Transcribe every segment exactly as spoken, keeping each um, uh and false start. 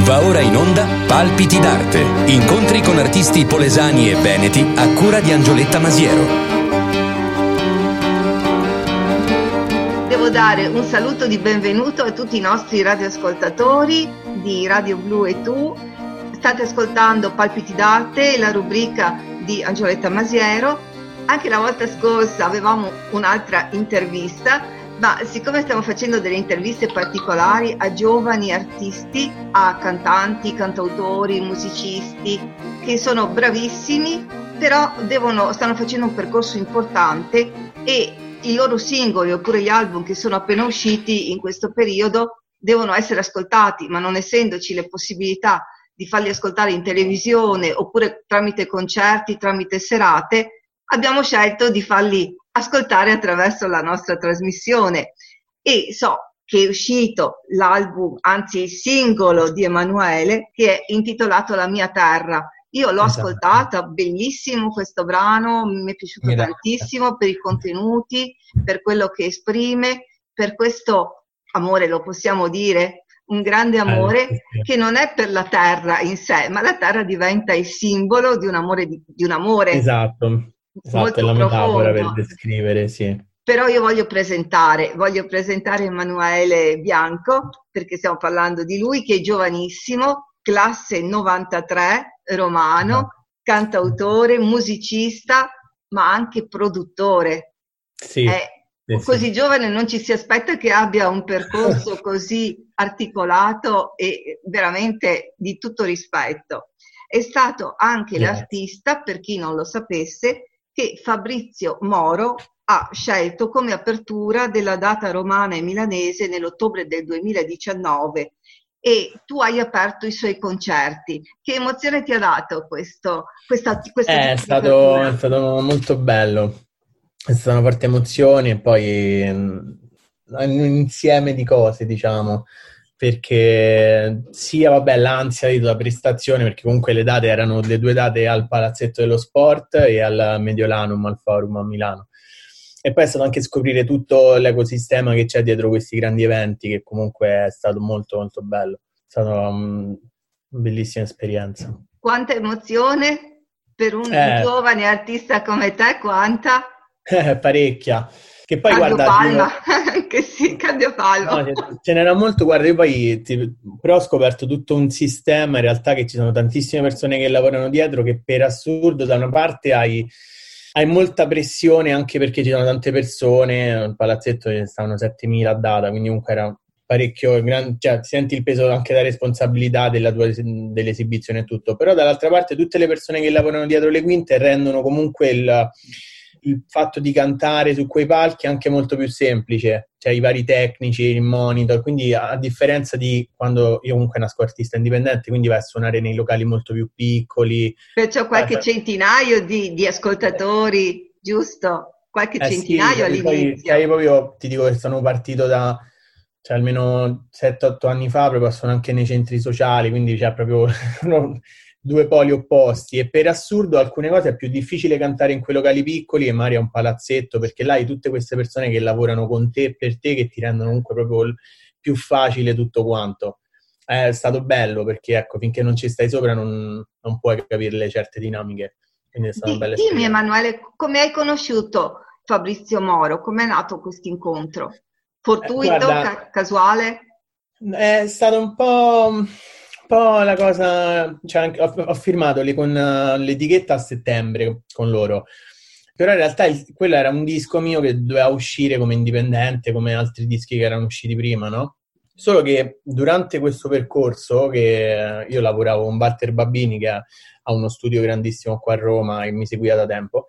Va ora in onda Palpiti d'arte. Incontri con artisti polesani e veneti a cura di Angioletta Masiero. Devo dare un saluto di benvenuto a tutti i nostri radioascoltatori di Radio Blu e Tu. State ascoltando Palpiti d'arte, la rubrica di Angioletta Masiero. Anche la volta scorsa avevamo un'altra intervista, ma siccome stiamo facendo delle interviste particolari a giovani artisti, a cantanti, cantautori, musicisti che sono bravissimi, però devono, stanno facendo un percorso importante e i loro singoli oppure gli album che sono appena usciti in questo periodo devono essere ascoltati, ma non essendoci le possibilità di farli ascoltare in televisione oppure tramite concerti, tramite serate, abbiamo scelto di farli ascoltare attraverso la nostra trasmissione. E so che è uscito l'album, anzi il singolo di Emanuele, che è intitolato La mia terra. Io l'ho Esatto. ascoltata, bellissimo questo brano, mi è piaciuto Grazie. tantissimo per i contenuti, per quello che esprime, per questo amore, lo possiamo dire, un grande amore Eh, sì, sì. che non è per la terra in sé, ma la terra diventa il simbolo di un amore, di, di un amore Esatto, esatto, molto è la metafora per profondo. descrivere, sì. Però io voglio presentare, voglio presentare Emanuele Bianco, perché stiamo parlando di lui, che è giovanissimo, classe novantatré, romano, cantautore, musicista, ma anche produttore. Sì, È sì, sì. così giovane, non ci si aspetta che abbia un percorso così articolato e veramente di tutto rispetto. È stato anche Grazie. l'artista, per chi non lo sapesse, che Fabrizio Moro ha scelto come apertura della data romana e milanese nell'ottobre del duemiladiciannove, e tu hai aperto i suoi concerti. Che emozione ti ha dato questo, questa, questa Eh, È stato, è stato molto bello, è stata una forte emozione e poi mm, un insieme di cose, diciamo, perché sia, vabbè, l'ansia di la prestazione, perché comunque le date erano le due date al Palazzetto dello Sport e al Mediolanum, al Forum a Milano. E poi è stato anche scoprire tutto l'ecosistema che c'è dietro questi grandi eventi, che comunque è stato molto molto bello. È stata um, una bellissima esperienza. Quanta emozione per un Eh. giovane artista come te, quanta? Eh, parecchia. Che poi, Cambio guarda, palma, dico- che sì, cambio palma. no, ce, ce n'era molto, guarda, io poi ti- però ho scoperto tutto un sistema, in realtà, che ci sono tantissime persone che lavorano dietro, che per assurdo da una parte hai, hai molta pressione, anche perché ci sono tante persone, al palazzetto ce ne stavano settemila a data, quindi comunque era parecchio, gran- cioè ti senti il peso anche della responsabilità della tua, dell'esibizione e tutto, però dall'altra parte tutte le persone che lavorano dietro le quinte rendono comunque il... il fatto di cantare su quei palchi è anche molto più semplice, cioè i vari tecnici, il monitor, quindi a, a differenza di quando io comunque nasco artista indipendente, quindi vai a suonare nei locali molto più piccoli. Perciò qualche Eh, centinaio di, di ascoltatori, giusto? Qualche eh centinaio sì, poi all'inizio. sai, proprio ti dico che sono partito da, cioè almeno sette otto anni fa, proprio sono anche nei centri sociali, quindi c'è proprio no, due poli opposti, e per assurdo alcune cose è più difficile cantare in quei locali piccoli e magari a un palazzetto, perché là hai tutte queste persone che lavorano con te e per te, che ti rendono comunque proprio il- più facile tutto quanto. È stato bello perché, ecco, finché non ci stai sopra non, non puoi capire certe dinamiche, quindi è stata una Di- bella dimmi esperienza. Emanuele, come hai conosciuto Fabrizio Moro? Come è nato questo incontro? Eh, Fortuito, guarda, ca- casuale? è stato un po', un po' la cosa, cioè, anche- ho, ho firmato le- con eh, l'etichetta a settembre con loro, però in realtà il- quello era un disco mio che doveva uscire come indipendente, come altri dischi che erano usciti prima, no? Solo che durante questo percorso, che eh, io lavoravo con Walter Babini, che ha ha uno studio grandissimo qua a Roma, che mi seguiva da tempo,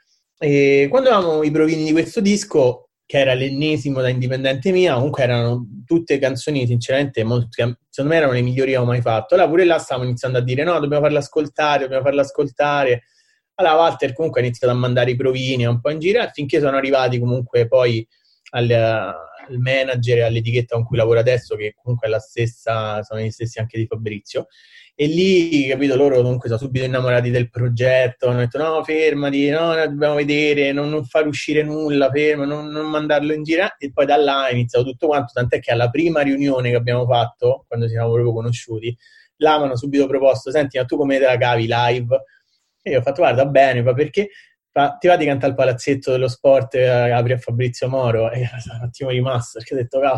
e quando avevamo i provini di questo disco, che era l'ennesimo da indipendente mia, comunque erano tutte canzoni sinceramente molto, secondo me erano le migliori che ho mai fatto. Allora pure là stavamo iniziando a dire no, dobbiamo farla ascoltare, dobbiamo farla ascoltare. Allora Walter comunque ha iniziato a mandare i provini un po' in giro, finché sono arrivati comunque poi al, al manager e all'etichetta con cui lavoro adesso, che comunque è la stessa, sono gli stessi anche di Fabrizio. E lì, capito, loro comunque sono subito innamorati del progetto, hanno detto no, fermati, no, dobbiamo vedere, non, non far uscire nulla, fermo, non, non mandarlo in giro. E poi da là è iniziato tutto quanto, tant'è che alla prima riunione che abbiamo fatto, quando ci siamo proprio conosciuti, là mi hanno subito proposto, senti, ma tu come te la cavi live? E io ho fatto, guarda, bene, ma perché fa, ti va di cantare al palazzetto dello sport, eh, apri a Fabrizio Moro? E io sono un attimo rimasto, perché ho detto, cavolo,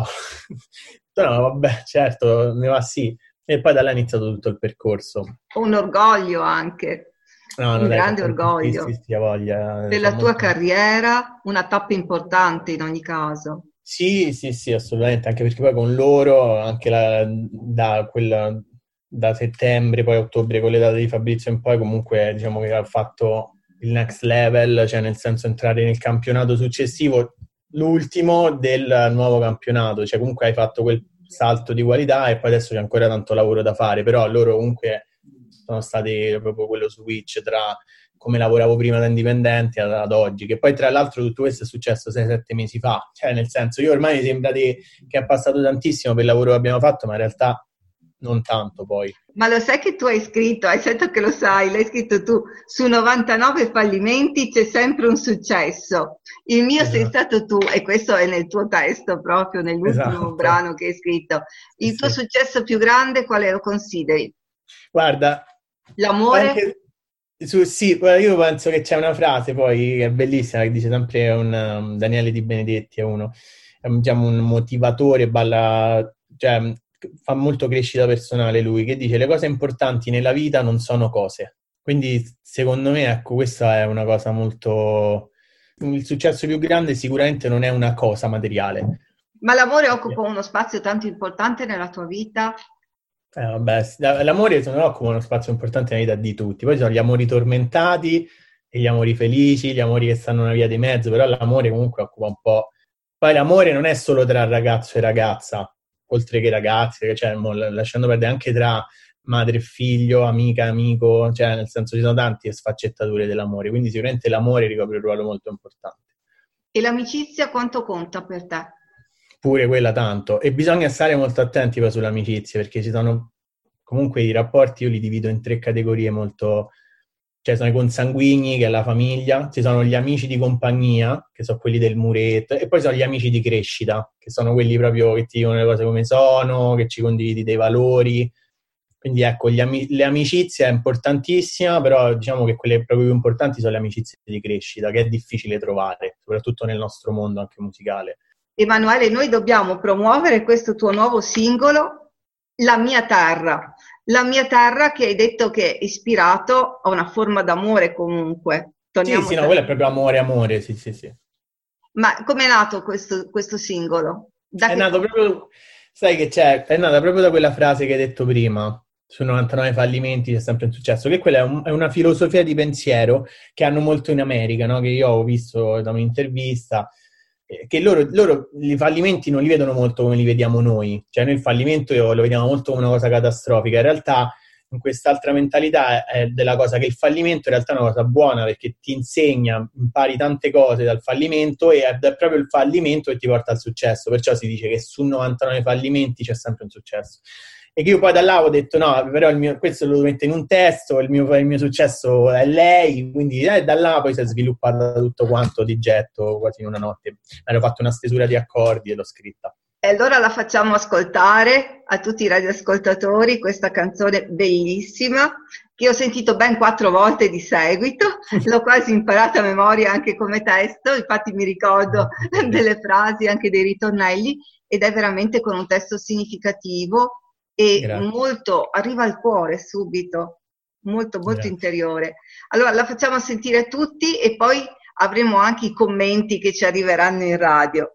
no, vabbè, certo, ne va sì. E poi da là è iniziato tutto il percorso. Un orgoglio anche, no, un no, dai, grande orgoglio sì, sì, sì, voglia, della tua molto... carriera, una tappa importante in ogni caso. Sì, sì, sì, assolutamente, anche perché poi con loro, anche la, da, quella, da settembre, poi ottobre, con le date di Fabrizio in poi, comunque diciamo che ha fatto il next level, cioè nel senso entrare nel campionato successivo, l'ultimo del nuovo campionato, cioè comunque hai fatto quel salto di qualità e poi adesso c'è ancora tanto lavoro da fare, però loro comunque sono stati proprio quello switch tra come lavoravo prima da indipendente ad, ad oggi, che poi tra l'altro tutto questo è successo sei sette mesi fa, cioè nel senso io ormai mi sembra di, che è passato tantissimo per il lavoro che abbiamo fatto, ma in realtà non tanto poi. Ma lo sai che tu hai scritto, hai detto che lo sai, l'hai scritto tu, su novantanove fallimenti c'è sempre un successo. Il mio esatto. Sei stato tu, e questo è nel tuo testo proprio, nell'ultimo esatto. brano che hai scritto. Il sì. tuo successo più grande quale lo consideri? Guarda, l'amore? Anche... Su, sì, io penso che c'è una frase poi che è bellissima, che dice sempre un, um, Daniele Di Benedetti, è uno, è un, diciamo, un motivatore, balla, cioè fa molto crescita personale lui, che dice le cose importanti nella vita non sono cose. Quindi secondo me, ecco, questa è una cosa molto... Il successo più grande sicuramente non è una cosa materiale. Ma l'amore occupa uno spazio tanto importante nella tua vita? Eh, vabbè, l'amore secondo me occupa uno spazio importante nella vita di tutti. Poi ci sono gli amori tormentati e gli amori felici, gli amori che stanno una via di mezzo, però l'amore comunque occupa un po'. Poi l'amore non è solo tra ragazzo e ragazza, oltre che ragazze, cioè lasciando perdere anche tra madre e figlio, amica e amico, cioè nel senso ci sono tante sfaccettature dell'amore, quindi sicuramente l'amore ricopre un ruolo molto importante. E l'amicizia quanto conta per te? Pure quella tanto, e bisogna stare molto attenti poi sulle amicizie, perché ci sono comunque i rapporti, io li divido in tre categorie molto, cioè sono i consanguigni, che è la famiglia, ci sono gli amici di compagnia, che sono quelli del muretto, e poi sono gli amici di crescita, che sono quelli proprio che ti dicono le cose come sono, che ci condividi dei valori. Quindi ecco, gli ami- le amicizie è importantissima, però diciamo che quelle proprio più importanti sono le amicizie di crescita, che è difficile trovare, soprattutto nel nostro mondo anche musicale. Emanuele, noi dobbiamo promuovere questo tuo nuovo singolo, La mia terra. La mia terra, che hai detto che è ispirato a una forma d'amore comunque. Torniamo sì, sì, no, quello è proprio amore, amore, sì, sì, sì. Ma com'è nato questo, questo singolo? Da è che... nato proprio, sai che c'è, è nata proprio da quella frase che hai detto prima, su novantanove fallimenti c'è sempre un successo, che quella è, un, è una filosofia di pensiero che hanno molto in America, no? Che io ho visto da un'intervista, che loro, loro i fallimenti non li vedono molto come li vediamo noi, cioè noi il fallimento lo vediamo molto come una cosa catastrofica, in realtà in quest'altra mentalità è della cosa che il fallimento in realtà è una cosa buona, perché ti insegna, impari tante cose dal fallimento e è proprio il fallimento che ti porta al successo, perciò si dice che su novantanove fallimenti c'è sempre un successo. E che io poi da là ho detto no, però il mio, questo lo metto in un testo, il mio, il mio successo è lei, quindi eh, da là poi si è sviluppata tutto quanto di getto, quasi in una notte. Ero fatto una stesura di accordi e l'ho scritta. E allora la facciamo ascoltare a tutti i radioascoltatori, questa canzone bellissima, che ho sentito ben quattro volte di seguito, l'ho quasi imparata a memoria anche come testo, infatti mi ricordo delle frasi, anche dei ritornelli, ed è veramente con un testo significativo, e Grazie. molto, arriva al cuore subito, molto molto Grazie. interiore. Allora la facciamo sentire a tutti e poi avremo anche i commenti che ci arriveranno in radio.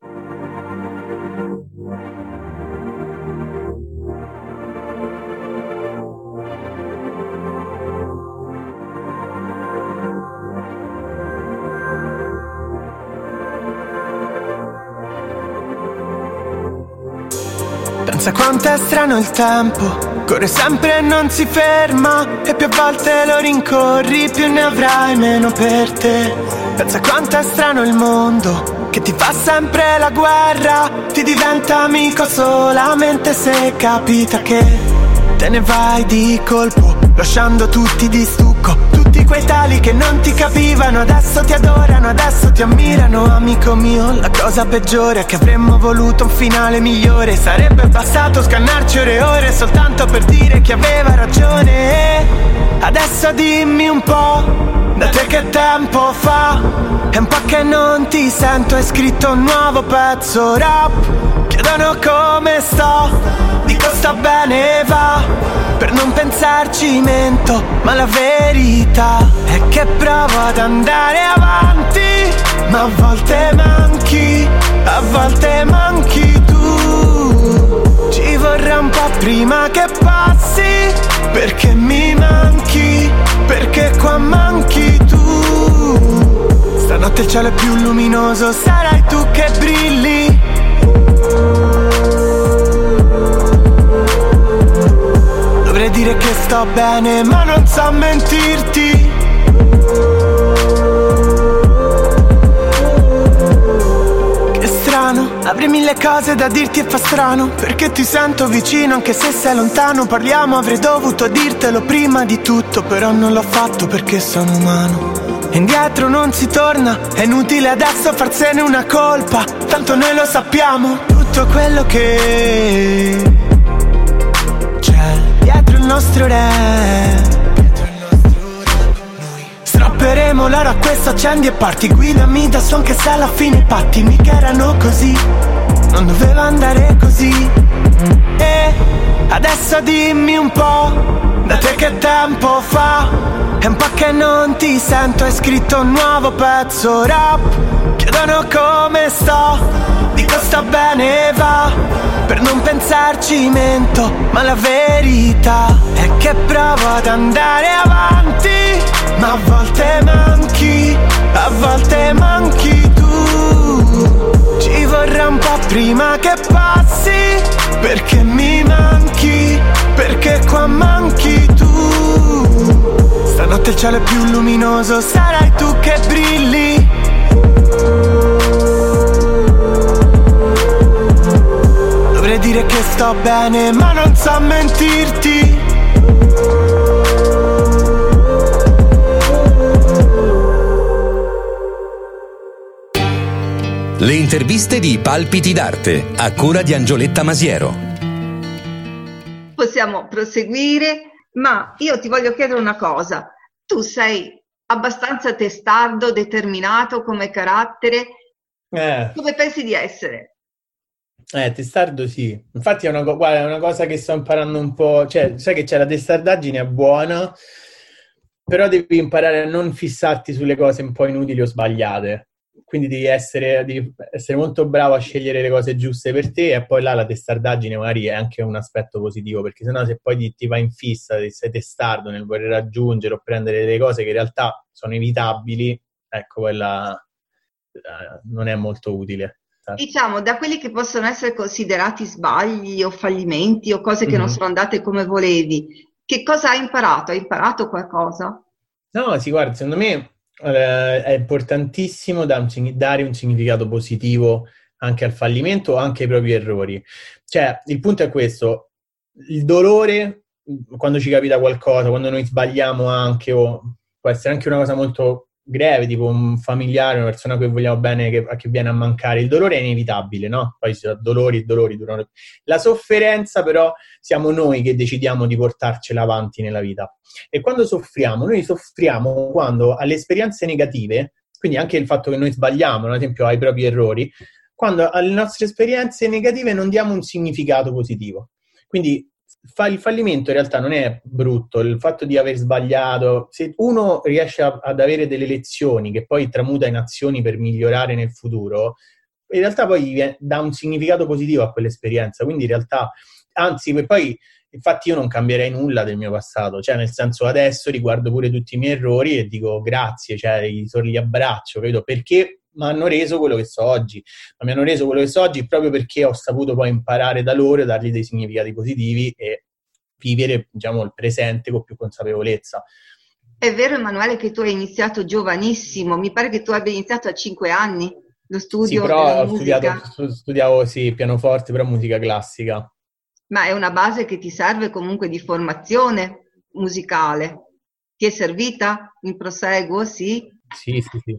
Pensa quanto è strano il tempo, corre sempre e non si ferma, e più volte lo rincorri, più ne avrai meno per te. Pensa quanto è strano il mondo, che ti fa sempre la guerra, ti diventa amico solamente se capita che te ne vai di colpo, lasciando tutti di stucco. Tutti quei tali che non ti capivano, adesso ti adorano, adesso ti ammirano. Amico mio, la cosa peggiore è che avremmo voluto un finale migliore. Sarebbe bastato scannarci ore e ore soltanto per dire chi aveva ragione. Adesso dimmi un po', da te che tempo fa? È un po' che non ti sento, hai scritto un nuovo pezzo rap. Chiedono come sto, dico sta bene va. Per non pensarci mento, ma la verità è che provo ad andare avanti, ma a volte manchi, a volte manchi tu. Ci vorrà un po' prima che passi, perché mi manchi, perché qua manchi tu. Stanotte il cielo è più luminoso, sarai tu che brilli. Dovrei dire che sto bene, ma non so mentirti. Che strano, avrei mille cose da dirti e fa strano, perché ti sento vicino anche se sei lontano. Parliamo, avrei dovuto dirtelo prima di tutto, però non l'ho fatto perché sono umano. Indietro non si torna, è inutile adesso farsene una colpa, tanto noi lo sappiamo. Tutto quello che c'è dietro il nostro rap, strapperemo l'oro a questo, accendi e parti. Guidami da son che se alla fine i patti mica erano così, non doveva andare così. E adesso dimmi un po', da te che tempo fa? È un po' che non ti sento, hai scritto un nuovo pezzo rap. Chiedono come sto, dico sta bene va. Per non pensarci mento, ma la verità è che provo ad andare avanti, ma a volte manchi, a volte manchi tu. Ci vorrà un po' prima che passi, perché mi manchi, perché qua manchi tu. Stanotte il cielo è più luminoso, sarai tu che brilli. Dovrei dire che sto bene, ma non so mentirti. Le interviste di Palpiti d'Arte, a cura di Angioletta Masiero. Possiamo proseguire, ma io ti voglio chiedere una cosa. Tu sei abbastanza testardo, determinato come carattere? Eh. Come pensi di essere? Eh, testardo sì. Infatti è una, co- guarda, è una cosa che sto imparando un po'. Cioè, sai che c'è la testardaggine è buona, però devi imparare a non fissarti sulle cose un po' inutili o sbagliate. Quindi devi essere, devi essere molto bravo a scegliere le cose giuste per te, e poi là la testardaggine magari è anche un aspetto positivo, perché sennò se poi ti, ti vai in fissa, sei testardo nel voler raggiungere o prendere delle cose che in realtà sono evitabili, ecco, quella eh, non è molto utile. Diciamo, da quelli che possono essere considerati sbagli o fallimenti o cose che Mm-hmm. non sono andate come volevi, che cosa hai imparato? Hai imparato qualcosa? No, sì, guarda, secondo me eh, è importantissimo da un sign- dare un significato positivo anche al fallimento o anche ai propri errori. Cioè, il punto è questo: il dolore, quando ci capita qualcosa, quando noi sbagliamo anche, o può essere anche una cosa molto greve, tipo un familiare, una persona a cui vogliamo bene che, che viene a mancare, il dolore è inevitabile, no? Poi ci sono dolori e dolori durano. La sofferenza però siamo noi che decidiamo di portarcela avanti nella vita. E quando soffriamo, noi soffriamo quando alle esperienze negative, quindi anche il fatto che noi sbagliamo, ad esempio ai propri errori, quando alle nostre esperienze negative non diamo un significato positivo. Quindi fa, il fallimento in realtà non è brutto, il fatto di aver sbagliato, se uno riesce a, ad avere delle lezioni che poi tramuta in azioni per migliorare nel futuro, in realtà poi dà un significato positivo a quell'esperienza, quindi in realtà, anzi, poi infatti io non cambierei nulla del mio passato, cioè nel senso adesso riguardo pure tutti i miei errori e dico grazie, cioè li, li abbraccio, credo, perché mi hanno reso quello che so oggi, ma mi hanno reso quello che so oggi proprio perché ho saputo poi imparare da loro e dargli dei significati positivi e vivere, diciamo, il presente con più consapevolezza. È vero, Emanuele, che tu hai iniziato giovanissimo, mi pare che tu abbia iniziato a cinque anni lo studio sì, però della ho musica. studiato, studiavo sì, pianoforte, però musica classica. Ma è una base che ti serve comunque di formazione musicale. Ti è servita in proseguo, sì? Sì, sì, sì.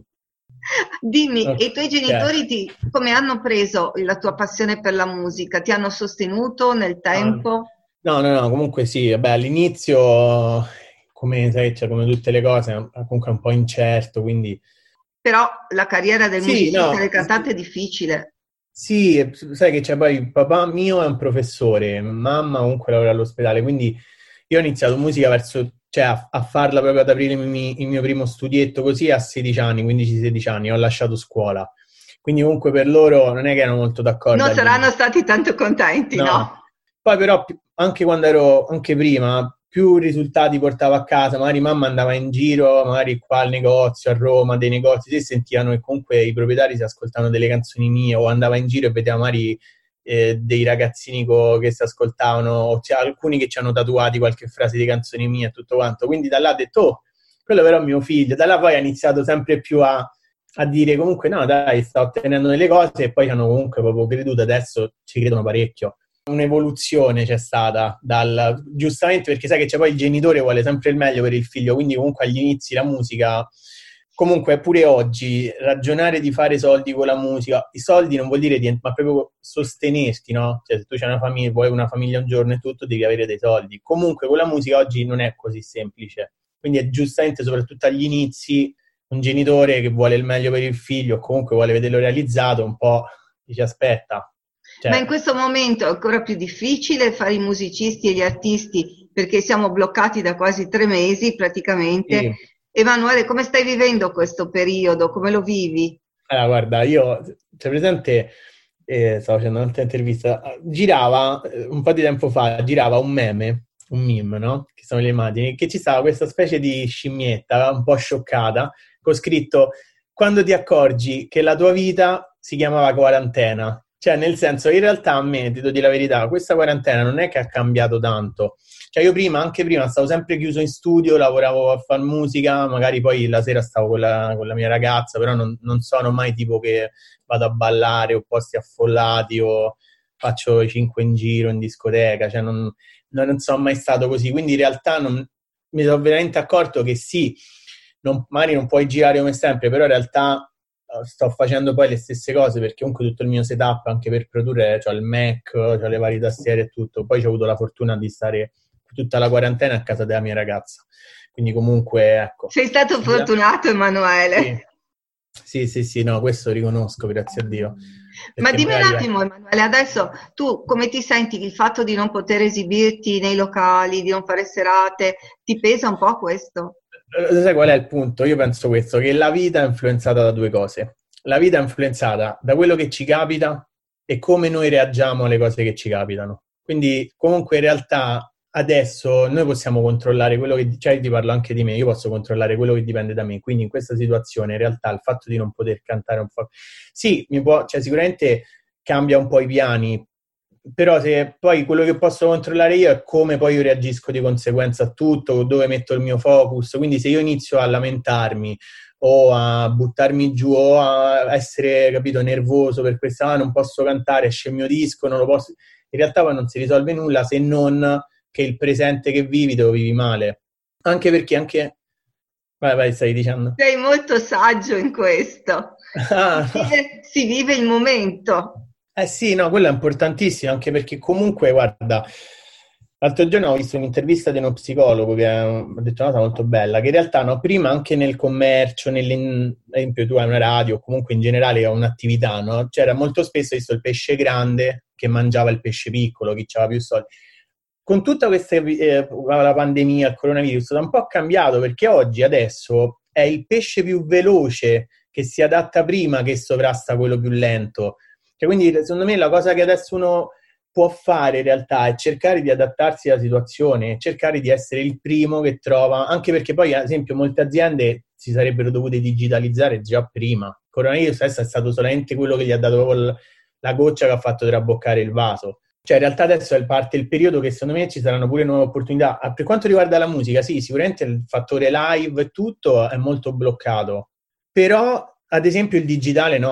Dimmi, Ok. e i tuoi genitori ti, come hanno preso la tua passione per la musica? Ti hanno sostenuto nel tempo? No, no, no, comunque sì, vabbè, all'inizio, come sai, cioè, come tutte le cose, comunque è un po' incerto, quindi... Però la carriera del Sì, musicista e no, del cantante è difficile. sì, e sai che c'è poi il papà mio è un professore, mamma comunque lavora all'ospedale, quindi io ho iniziato musica verso, cioè a, a farla proprio ad aprire il mio, il mio primo studietto così a sedici anni, quindici sedici anni, ho lasciato scuola. Quindi comunque per loro non è che erano molto d'accordo Non saranno all'inizio. stati tanto contenti, no? No. Poi però pi- anche quando ero, anche prima, più risultati portavo a casa, magari mamma andava in giro, magari qua al negozio, a Roma, dei negozi, si sentivano che comunque i proprietari si ascoltavano delle canzoni mie, o andava in giro e vedeva magari eh, dei ragazzini co- che si ascoltavano, o c'è alcuni che ci hanno tatuati qualche frase di canzoni mie e tutto quanto. Quindi da là ho detto, oh, quello però è mio figlio. Da là poi ha iniziato sempre più a, a dire comunque no, dai, sta ottenendo delle cose e poi ci hanno comunque proprio creduto, adesso ci credono parecchio. Un'evoluzione c'è stata dal, giustamente perché sai che c'è poi il genitore vuole sempre il meglio per il figlio, quindi comunque agli inizi la musica, comunque pure oggi ragionare di fare soldi con la musica, i soldi non vuol dire niente, ma proprio sostenerti, no? Cioè se tu c'hai una famiglia, vuoi una famiglia un giorno e tutto, devi avere dei soldi. Comunque con la musica oggi non è così semplice, quindi è giustamente soprattutto agli inizi un genitore che vuole il meglio per il figlio o comunque vuole vederlo realizzato un po' dice aspetta. Cioè, Ma in questo momento è ancora più difficile fare i musicisti e gli artisti perché siamo bloccati da quasi tre mesi praticamente. sì. Emanuele, come stai vivendo questo periodo? Come lo vivi? Allora, guarda, io, c'è presente, eh, stavo facendo un'altra intervista, girava, eh, un po' di tempo fa, girava un meme, un meme, no? Che sono le immagini, che ci stava questa specie di scimmietta, un po' scioccata, con scritto, quando ti accorgi che la tua vita si chiamava quarantena. Cioè, nel senso, in realtà a me, ti devo dire la verità, questa quarantena non è che ha cambiato tanto. Cioè io prima, anche prima, stavo sempre chiuso in studio, lavoravo a fare musica, magari poi la sera stavo con la, con la mia ragazza, però non, non sono mai tipo che vado a ballare o posti affollati o faccio i cinque in giro in discoteca, cioè non, non, non sono mai stato così. Quindi in realtà non, mi sono veramente accorto che sì, non, magari non puoi girare come sempre, però in realtà sto facendo poi le stesse cose perché comunque tutto il mio setup anche per produrre, c'ho il Mac, c'ho le varie tastiere e tutto. Poi ho avuto la fortuna di stare tutta la quarantena a casa della mia ragazza, quindi comunque ecco. Sei stato fortunato, Emanuele. Sì. Sì, sì, sì, no, questo riconosco, grazie a Dio. Ma dimmi magari... un attimo, Emanuele, adesso tu come ti senti il fatto di non poter esibirti nei locali, di non fare serate, ti pesa un po' questo? Sai qual è il punto? Io penso questo, che la vita è influenzata da due cose. La vita è influenzata da quello che ci capita e come noi reagiamo alle cose che ci capitano. Quindi comunque in realtà adesso noi possiamo controllare quello che, cioè ti parlo anche di me, io posso controllare quello che dipende da me, quindi in questa situazione in realtà il fatto di non poter cantare un po', sì, mi può, cioè sicuramente cambia un po' i piani, però se poi quello che posso controllare io è come poi io reagisco di conseguenza a tutto, dove metto il mio focus, quindi se io inizio a lamentarmi o a buttarmi giù o a essere, capito, nervoso per questa, ah, non posso cantare, esce il mio disco, non lo posso, in realtà poi non si risolve nulla se non che il presente che vivi te lo vivi male. Anche perché anche... Vai, vai, stai dicendo. Sei molto saggio in questo. Ah, si, vive, si vive il momento. Eh sì, no, quello è importantissimo, anche perché comunque, guarda, l'altro giorno ho visto un'intervista di uno psicologo che ha detto una cosa molto bella, che in realtà no, prima anche nel commercio, ad esempio tu hai una radio, o comunque in generale hai un'attività, no? C'era molto spesso visto il pesce grande che mangiava il pesce piccolo, chi aveva più soldi. Con tutta questa eh, la pandemia, il coronavirus, da un po' cambiato perché oggi, adesso, è il pesce più veloce che si adatta prima che sovrasta quello più lento. Cioè, quindi, secondo me, la cosa che adesso uno può fare in realtà è cercare di adattarsi alla situazione, cercare di essere il primo che trova, anche perché poi, ad esempio, molte aziende si sarebbero dovute digitalizzare già prima. Il coronavirus adesso è stato solamente quello che gli ha dato proprio la goccia che ha fatto traboccare il vaso. Cioè, in realtà adesso è parte il periodo che secondo me ci saranno pure nuove opportunità. Per quanto riguarda la musica, sì, sicuramente il fattore live e tutto è molto bloccato. Però, ad esempio, il digitale no.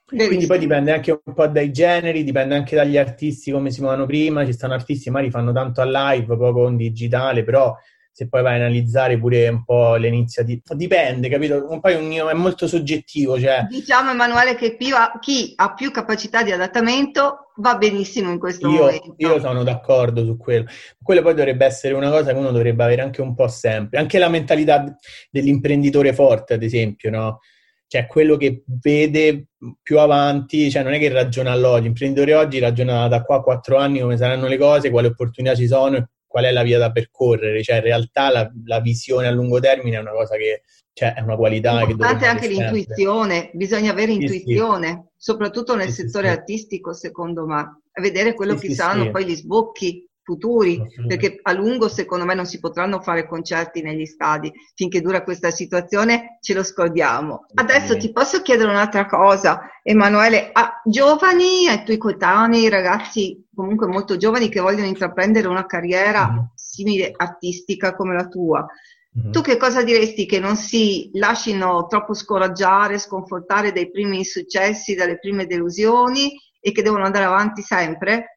Quindi poi dipende anche un po' dai generi, dipende anche dagli artisti come si muovono prima. Ci stanno artisti che magari fanno tanto a live, poco in digitale, però se poi vai a analizzare pure un po' le iniziative, dipende, capito? Un po' è, un, è molto soggettivo, cioè... Diciamo, Emanuele, che più ha, chi ha più capacità di adattamento va benissimo in questo io, momento. Io sono d'accordo su quello. Quello poi dovrebbe essere una cosa che uno dovrebbe avere anche un po' sempre. Anche la mentalità dell'imprenditore forte, ad esempio, no? Cioè quello che vede più avanti, cioè non è che ragiona all'oggi. L'imprenditore oggi ragiona da qua a quattro anni come saranno le cose, quali opportunità ci sono, qual è la via da percorrere. Cioè in realtà la, la visione a lungo termine è una cosa che, cioè è una qualità che importante dovremmo anche avere sempre. L'intuizione, bisogna avere Sì, intuizione, sì. soprattutto nel Sì, settore sì, sì. artistico, secondo me, a vedere quello Sì, che sì, saranno sì. poi gli sbocchi futuri, Assolutamente. perché a lungo secondo me non si potranno fare concerti negli stadi, finché dura questa situazione ce lo scordiamo. Adesso ti posso chiedere un'altra cosa, Emanuele, a giovani, ai tuoi coetanei, ragazzi comunque molto giovani che vogliono intraprendere una carriera Mm-hmm. simile artistica come la tua, Mm-hmm. tu che cosa diresti? Che non si lascino troppo scoraggiare, sconfortare dai primi insuccessi, dalle prime delusioni e che devono andare avanti sempre?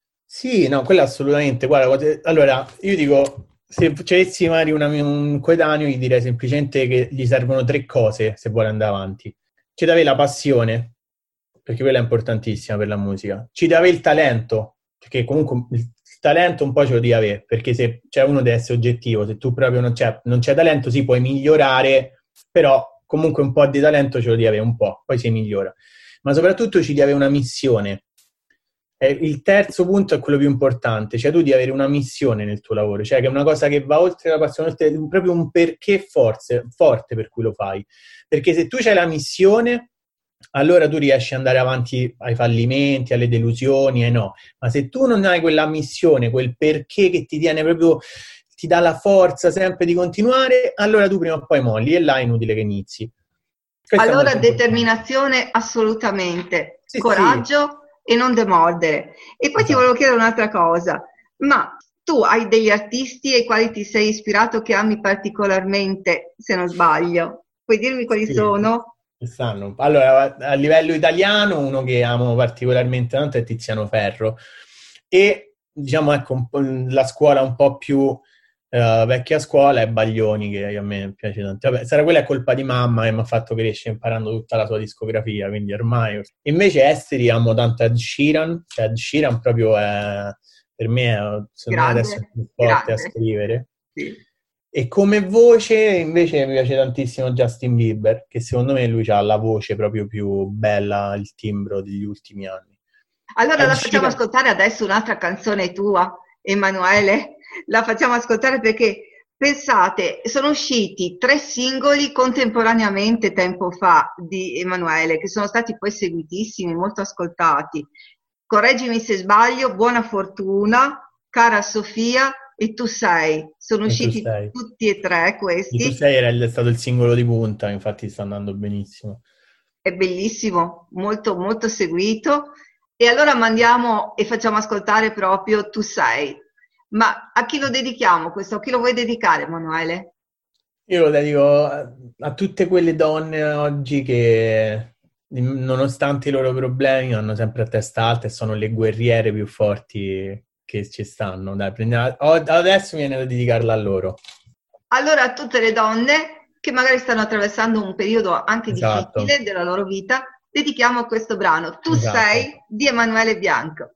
Sì, no, quello assolutamente. Guarda, allora, io dico, se avessi magari una- un coetaneo, gli direi semplicemente che gli servono tre cose se vuole andare avanti. Ci deve avere la passione, perché quella è importantissima per la musica. Ci deve avere il talento, perché comunque il talento un po' ce lo devi avere, perché se cioè uno deve essere oggettivo, se tu proprio non c'è, non c'è talento, si puoi migliorare, però comunque un po' di talento ce lo devi avere un po', poi si migliora. Ma soprattutto ci devi avere una missione. Eh, il terzo punto è quello più importante, cioè tu devi avere una missione nel tuo lavoro, cioè che è una cosa che va oltre la passione, oltre, proprio un perché forze, forte per cui lo fai. Perché se tu c'hai la missione, allora tu riesci ad andare avanti ai fallimenti, alle delusioni, ai no. Ma se tu non hai quella missione, quel perché che ti tiene proprio, ti dà la forza sempre di continuare, allora tu prima o poi molli e là è inutile che inizi. Questo è Allora molto determinazione assolutamente, Sì, coraggio e non demordere. E poi ti Esatto. volevo chiedere un'altra cosa, ma tu hai degli artisti ai quali ti sei ispirato che ami particolarmente, se non sbaglio? Puoi dirmi quali Sì. sono? Quest'anno. Allora, a livello italiano, uno che amo particolarmente tanto è Tiziano Ferro. E, diciamo, ecco, un po' la scuola un po' più uh, vecchia scuola è Baglioni, che a me piace tanto. Vabbè, sarà quella è colpa di mamma che mi ha fatto crescere imparando tutta la sua discografia, quindi ormai... Invece esteri amo tanto Ed Sheeran, cioè Ed Sheeran proprio è, per me, è, secondo me adesso è più forte grande. a scrivere. Sì. E come voce invece mi piace tantissimo Justin Bieber, che secondo me lui ha la voce proprio più bella, il timbro degli ultimi anni. Allora Ed la facciamo Sheeran- ascoltare adesso un'altra canzone tua, Emanuele. La facciamo ascoltare perché, pensate, sono usciti tre singoli contemporaneamente tempo fa di Emanuele, che sono stati poi seguitissimi, molto ascoltati. Correggimi se sbaglio, Buona Fortuna, Cara Sofia e Tu Sei. Sono E Tu usciti Sei. tutti e tre E Tu questi. Sei era il- è stato il singolo di punta, infatti sta andando benissimo. È bellissimo, molto molto seguito. E allora mandiamo e facciamo ascoltare proprio Tu Sei. Ma a chi lo dedichiamo questo? A chi lo vuoi dedicare, Emanuele? Io lo dedico a, a tutte quelle donne oggi che, nonostante i loro problemi, hanno sempre a testa alta e sono le guerriere più forti che ci stanno. Dai, prendiamo- o- adesso viene da dedicarla a loro. Allora a tutte le donne che magari stanno attraversando un periodo anche Esatto. difficile della loro vita, dedichiamo questo brano. Tu Esatto. Sei di Emanuele Bianco.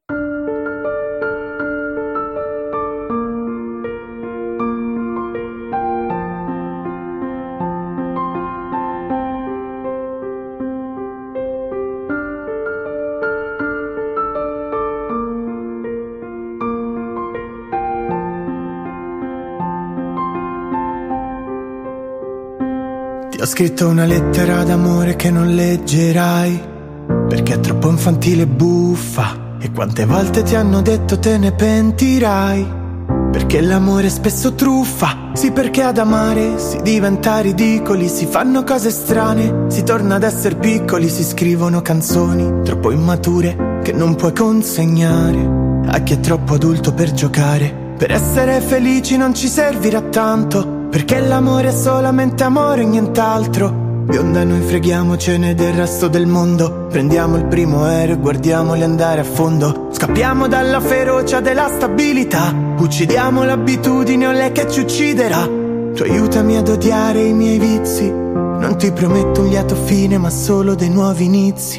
Ti ho scritto una lettera d'amore che non leggerai, perché è troppo infantile e buffa. E quante volte ti hanno detto te ne pentirai, perché l'amore è spesso truffa. Sì, perché ad amare si diventa ridicoli, si fanno cose strane, si torna ad essere piccoli, si scrivono canzoni troppo immature che non puoi consegnare a chi è troppo adulto per giocare. Per essere felici non ci servirà tanto, perché l'amore è solamente amore e nient'altro. Bionda, noi freghiamocene del resto del mondo. Prendiamo il primo aereo e guardiamoli andare a fondo. Scappiamo dalla ferocia della stabilità. Uccidiamo l'abitudine o lei che ci ucciderà. Tu aiutami ad odiare i miei vizi. Non ti prometto un lieto fine, ma solo dei nuovi inizi.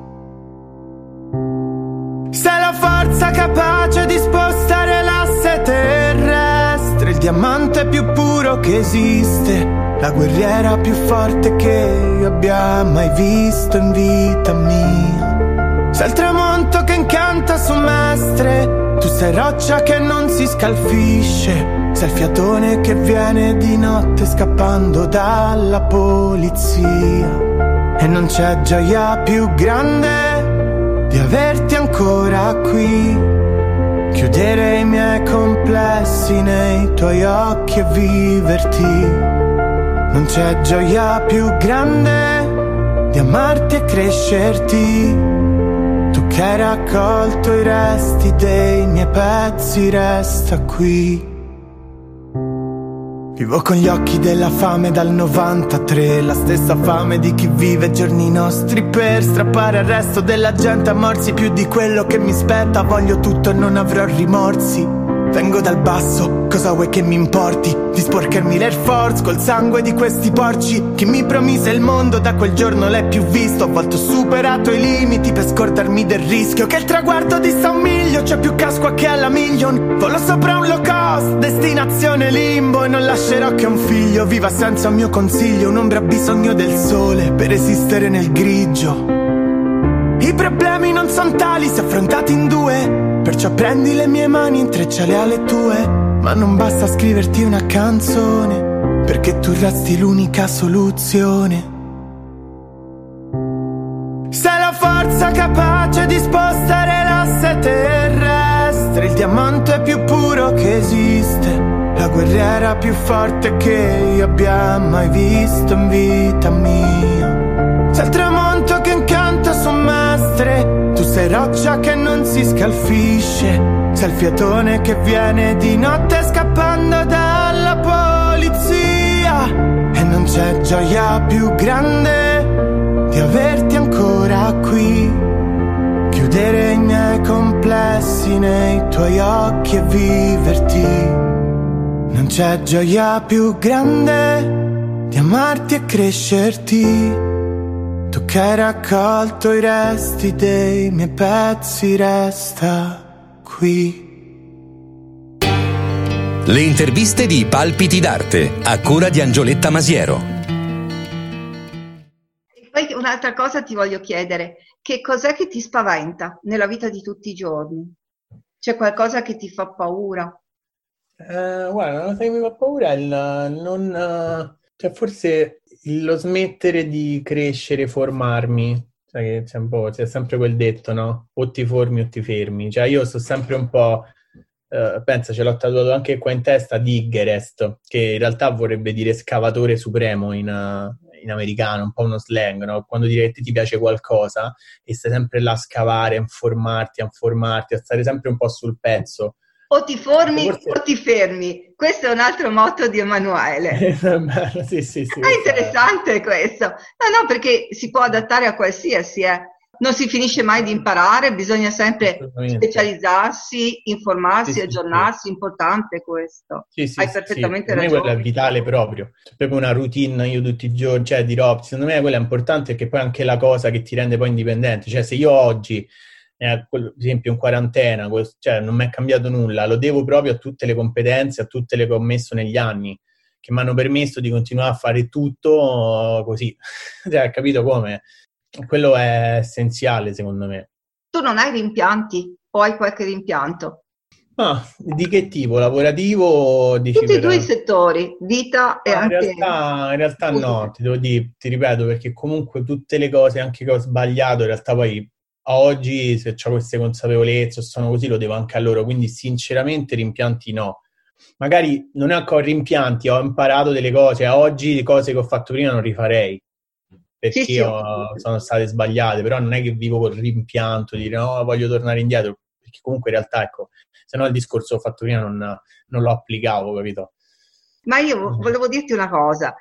Sei la forza capace di spostare l'asse terrestre, il diamante più puro che esiste, la guerriera più forte che io abbia mai visto in vita mia. Sei il tramonto che incanta su Mestre, tu sei roccia che non si scalfisce. Sei il fiatone che viene di notte scappando dalla polizia. E non c'è gioia più grande di averti ancora qui. Chiudere i miei complessi nei tuoi occhi e viverti. Non c'è gioia più grande di amarti e crescerti. Tu che hai raccolto i resti dei miei pezzi, resta qui. Vivo con gli occhi della fame dal novantatré, la stessa fame di chi vive giorni nostri per strappare al resto della gente a morsi più di quello che mi spetta. Voglio tutto e non avrò rimorsi. Vengo dal basso, cosa vuoi che mi importi? Di sporcarmi l'Air Force col sangue di questi porci. Chi mi promise il mondo da quel giorno l'hai più visto. A volte ho superato i limiti per scordarmi del rischio. Che il traguardo dista un miglio, c'è più casqua che alla Million. Volo sopra un low cost, destinazione limbo. E non lascerò che un figlio viva senza un mio consiglio. Un'ombra ha bisogno del sole per esistere nel grigio. I problemi non sono tali se affrontati in due. Perciò prendi le mie mani, intrecciale alle tue. Ma non basta scriverti una canzone, perché tu resti l'unica soluzione. Sei la forza capace di spostare l'asse terrestre, il diamante più puro che esiste, la guerriera più forte che io abbia mai visto in vita mia. Sei il tramonto che incanta su Mestre, tu sei roccia che non si scalfisce. Sei il fiatone che viene di notte scappando dalla polizia. E non c'è gioia più grande di averti ancora qui. Chiudere i miei complessi nei tuoi occhi e viverti. Non c'è gioia più grande di amarti e crescerti. Tu che hai raccolto i resti dei miei pezzi, resta qui. Le interviste di Palpiti d'Arte, a cura di Angioletta Masiero. E poi un'altra cosa ti voglio chiedere, che cos'è che ti spaventa nella vita di tutti i giorni? C'è qualcosa che ti fa paura? Uh, guarda, la cosa che mi fa paura è il non... Uh, cioè forse lo smettere di crescere, formarmi. Cioè che c'è un po', c'è sempre quel detto, no? O ti formi o ti fermi. Cioè io sto sempre un po'... Uh, pensa, ce l'ho tatuato anche qua in testa, Diggerest, che in realtà vorrebbe dire scavatore supremo in, uh, in americano, un po' uno slang, no? Quando dire che ti piace qualcosa e stai sempre là a scavare, a informarti, a informarti, a stare sempre un po' sul pezzo. O ti formi Forse... o ti fermi. Questo è un altro motto di Emanuele. sì, sì, sì, è interessante questo. No, no, perché si può adattare a qualsiasi, eh. Non si finisce mai di imparare, bisogna sempre specializzarsi, informarsi, sì, aggiornarsi, sì. Importante questo. Sì, sì, Hai perfettamente sì. ragione. Per me quello è vitale proprio. C'è proprio una routine io tutti i giorni, cioè dirò, secondo me quella è importante perché poi è anche la cosa che ti rende poi indipendente. Cioè se io oggi, eh, per esempio in quarantena, cioè non mi è cambiato nulla, lo devo proprio a tutte le competenze, a tutte le che ho messo negli anni, che mi hanno permesso di continuare a fare tutto così. Cioè, capito come? Quello è essenziale secondo me. Tu non hai rimpianti o hai qualche rimpianto? Ah, di che tipo? Lavorativo? Dici Tutti e per... due i settori, vita e ah, anche... In realtà, in realtà no, ti devo dire, ti ripeto, perché comunque tutte le cose anche che ho sbagliato, in realtà poi a oggi se ho queste consapevolezze o sono così lo devo anche a loro, quindi sinceramente rimpianti no. Magari non è ancora rimpianti, ho imparato delle cose, a oggi le cose che ho fatto prima non rifarei. Perché sì, sì. Ho, sono state sbagliate, però non è che vivo col rimpianto di dire no, voglio tornare indietro, perché comunque in realtà, ecco, se no il discorso che ho fatto prima non, non lo applicavo, capito? Ma io volevo dirti una cosa,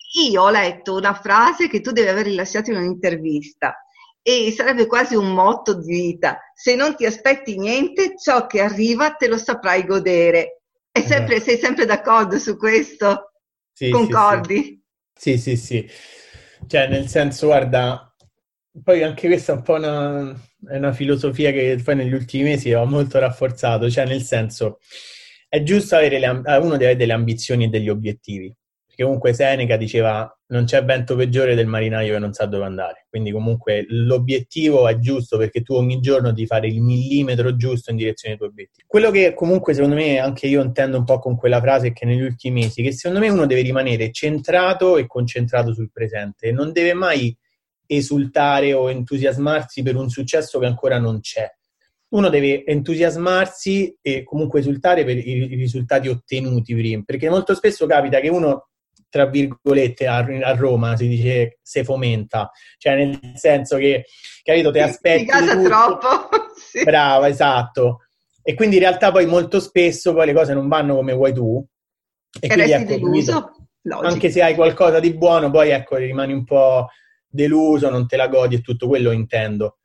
io ho letto una frase che tu devi aver rilasciato in un'intervista e sarebbe quasi un motto di vita: se non ti aspetti niente, ciò che arriva te lo saprai godere. È sempre, sei sempre d'accordo su questo? Sì, Concordi? Sì, sì, sì, sì. Cioè, nel senso, guarda, poi anche questa è un po' una, è una filosofia che poi negli ultimi mesi ho molto rafforzato, cioè nel senso, è giusto avere le, uno deve avere delle ambizioni e degli obiettivi, perché comunque Seneca diceva non c'è vento peggiore del marinaio che non sa dove andare, quindi comunque l'obiettivo è giusto perché tu ogni giorno devi fare il millimetro giusto in direzione dei tuoi obiettivi. Quello che comunque secondo me anche io intendo un po' con quella frase che negli ultimi mesi, che secondo me uno deve rimanere centrato e concentrato sul presente e non deve mai esultare o entusiasmarsi per un successo che ancora non c'è. Uno deve entusiasmarsi e comunque esultare per i risultati ottenuti prima, perché molto spesso capita che uno, tra virgolette, a, a Roma si dice se fomenta, cioè nel senso che, capito, te aspetti si gasa troppo. Sì. Brava, esatto. E quindi in realtà poi molto spesso poi le cose non vanno come vuoi tu e, e quindi resti ecco, deluso. Anche se hai qualcosa di buono poi ecco rimani un po' deluso, non te la godi e tutto quello intendo.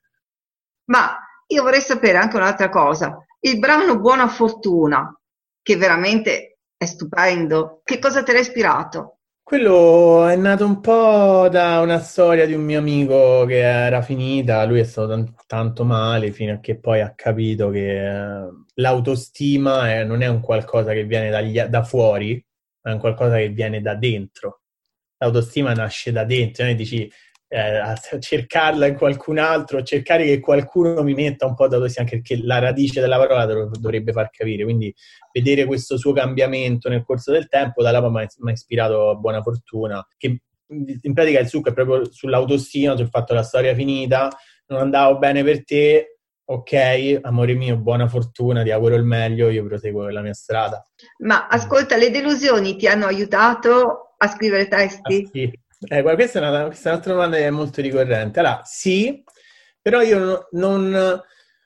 Ma io vorrei sapere anche un'altra cosa. Il brano Buona Fortuna, che veramente è stupendo, che cosa ti ha ispirato? Quello è nato un po' da una storia di un mio amico che era finita, lui è stato t- tanto male fino a che poi ha capito che eh, l'autostima è, non è un qualcosa che viene dagli, da fuori, ma è un qualcosa che viene da dentro. L'autostima nasce da dentro, e dici eh, cercarla in qualcun altro, cercare che qualcuno mi metta un po' d'autostima, anche perché la radice della parola te lo dovrebbe far capire, quindi vedere questo suo cambiamento nel corso del tempo, da là mi ha ispirato a Buona Fortuna, che in pratica il succo è proprio sull'autostima, sul fatto la storia finita, non andavo bene per te, ok, amore mio, buona fortuna, ti auguro il meglio, io proseguo la mia strada. Ma ascolta, le delusioni ti hanno aiutato a scrivere testi? Ah, sì. Eh, guarda, questa è, una, questa è un'altra domanda che è molto ricorrente. Allora, sì, però io non... non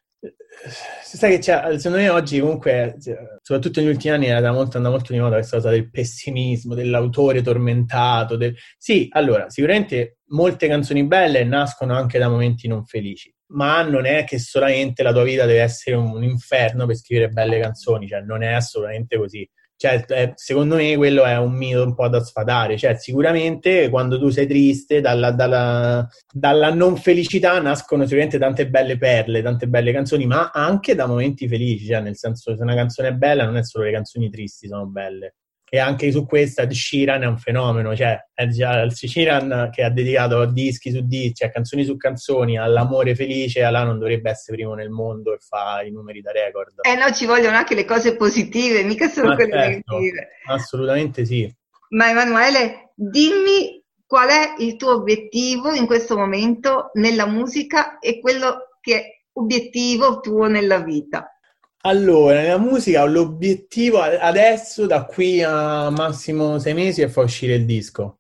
sai che c'è, secondo me oggi comunque, soprattutto negli ultimi anni, era molto, andata molto di moda questa cosa del pessimismo, dell'autore tormentato. Del... Sì, allora, sicuramente molte canzoni belle nascono anche da momenti non felici, ma non è che solamente la tua vita deve essere un inferno per scrivere belle canzoni, cioè non è assolutamente così. Cioè, eh, secondo me quello è un mito un po' da sfatare, cioè sicuramente quando tu sei triste dalla, dalla, dalla non felicità nascono sicuramente tante belle perle, tante belle canzoni, ma anche da momenti felici, cioè nel senso se una canzone è bella non è solo le canzoni tristi sono belle. E anche su questa Ed Sheeran è un fenomeno, cioè è già il Sheeran che ha dedicato dischi su dischi, cioè canzoni su canzoni, all'amore felice, là non dovrebbe essere primo nel mondo e fa i numeri da record. Eh no, ci vogliono anche le cose positive, mica solo Ma quelle certo, negative. Assolutamente sì. Ma Emanuele, dimmi qual è il tuo obiettivo in questo momento nella musica e quello che è obiettivo tuo nella vita. Allora, nella musica ho l'obiettivo adesso, da qui a massimo sei mesi, è far uscire il disco.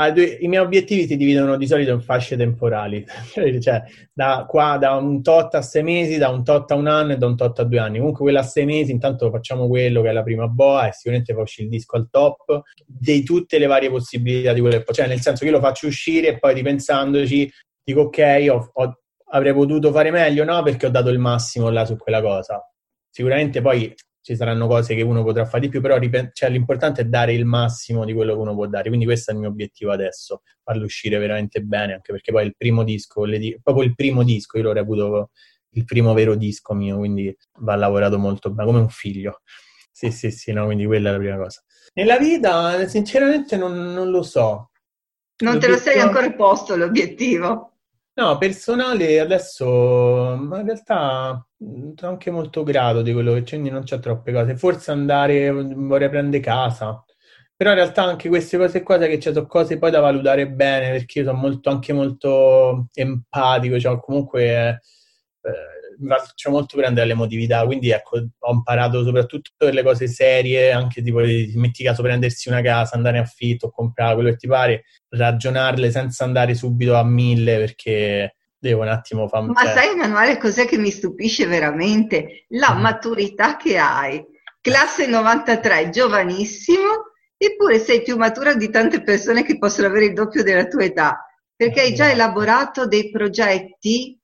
I miei obiettivi si dividono di solito in fasce temporali, cioè da qua da un tot a sei mesi, da un tot a un anno e da un tot a due anni. Comunque quello a sei mesi, intanto facciamo quello che è la prima boa e sicuramente fa uscire il disco al top di tutte le varie possibilità di quello che cioè nel senso che io lo faccio uscire e poi ripensandoci dico ok, ho, ho, avrei potuto fare meglio, no? Perché ho dato il massimo là su quella cosa. Sicuramente poi ci saranno cose che uno potrà fare di più, però cioè, l'importante è dare il massimo di quello che uno può dare, quindi questo è il mio obiettivo adesso, farlo uscire veramente bene, anche perché poi il primo disco, le, proprio il primo disco, io l'ho reputo il primo vero disco mio, quindi va lavorato molto bene, come un figlio. Sì, sì, sì, no, quindi quella è la prima cosa. Nella vita, sinceramente, non, non lo so. Non te lo sei ancora posto l'obiettivo? No, personale adesso, ma in realtà sono anche molto grato di quello che c'è, quindi non c'è troppe cose. Forse andare, vorrei prendere casa, però in realtà anche queste cose qua, che c'è sono cose poi da valutare bene, perché io sono molto, anche molto empatico, cioè comunque eh, mi faccio molto prendere all'emotività, quindi ecco, ho imparato soprattutto per le cose serie, anche tipo, metti caso prendersi una casa, andare in affitto, comprare quello che ti pare, ragionarle senza andare subito a mille, perché devo un attimo fare... Ma sai Emanuele cos'è che mi stupisce veramente? La mm. maturità che hai. Classe novantatré, giovanissimo, Eppure sei più matura di tante persone che possono avere il doppio della tua età, perché hai già elaborato dei progetti,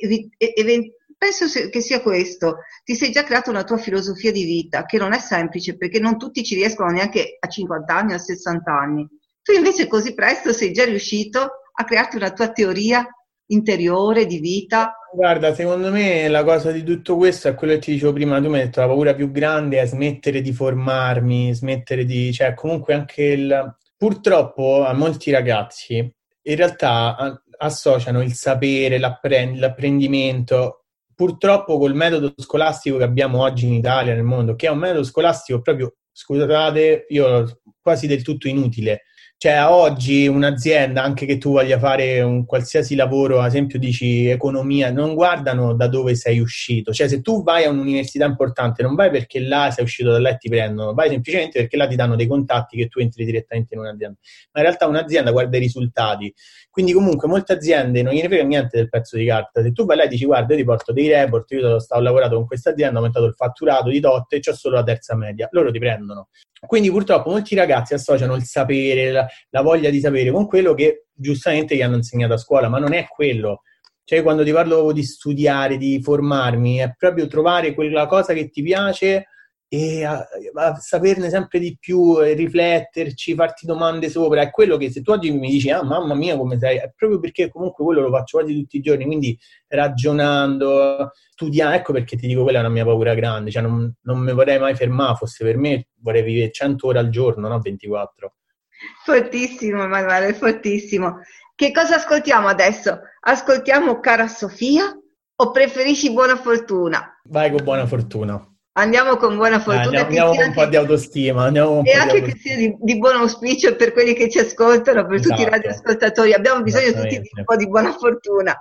penso che sia questo, ti sei già creato una tua filosofia di vita, che non è semplice, perché non tutti ci riescono neanche a cinquanta anni o a sessanta anni. Tu invece così presto sei già riuscito a crearti una tua teoria interiore di vita. Guarda, secondo me la cosa di tutto questo è quello che ti dicevo prima, tu mi hai detto la paura più grande è smettere di formarmi, smettere di, cioè comunque anche il, purtroppo a molti ragazzi in realtà associano il sapere, l'apprend- l'apprendimento, purtroppo col metodo scolastico che abbiamo oggi in Italia, nel mondo, che è un metodo scolastico proprio, scusate, io quasi del tutto inutile. Cioè, a oggi un'azienda, anche che tu voglia fare un qualsiasi lavoro, ad esempio dici economia, non guardano da dove sei uscito. Cioè, se tu vai a un'università importante, non vai perché là sei uscito da là e ti prendono, vai semplicemente perché là ti danno dei contatti che tu entri direttamente in un'azienda. Ma in realtà un'azienda guarda i risultati. Quindi comunque molte aziende non gliene frega niente del pezzo di carta. Se tu vai là e dici guarda, io ti porto dei report, io stavo lavorando con questa azienda, ho aumentato il fatturato di tot e c'ho solo la terza media, loro ti prendono. Quindi purtroppo molti ragazzi associano il sapere, la, la voglia di sapere con quello che giustamente gli hanno insegnato a scuola, ma non è quello. Cioè, quando ti parlo di studiare, di formarmi, è proprio trovare quella cosa che ti piace e a, a saperne sempre di più, rifletterci, farti domande sopra. È quello che se tu oggi mi dici ah mamma mia come sei, è proprio perché comunque quello lo faccio quasi tutti i giorni, quindi ragionando, studiando, ecco perché ti dico quella è una mia paura grande, cioè non, non mi vorrei mai fermare, fosse per me vorrei vivere cento ore al giorno, no ventiquattro. Fortissimo Emanuele, fortissimo. Che cosa ascoltiamo adesso? Ascoltiamo Cara Sofia o preferisci Buona Fortuna? Vai con Buona Fortuna. Andiamo con Buona Fortuna. Eh, andiamo, andiamo con un po' di autostima. Andiamo un e po anche di che sia di, di buon auspicio per quelli che ci ascoltano, per esatto. Tutti i radioascoltatori. Abbiamo bisogno tutti di un po' di buona fortuna.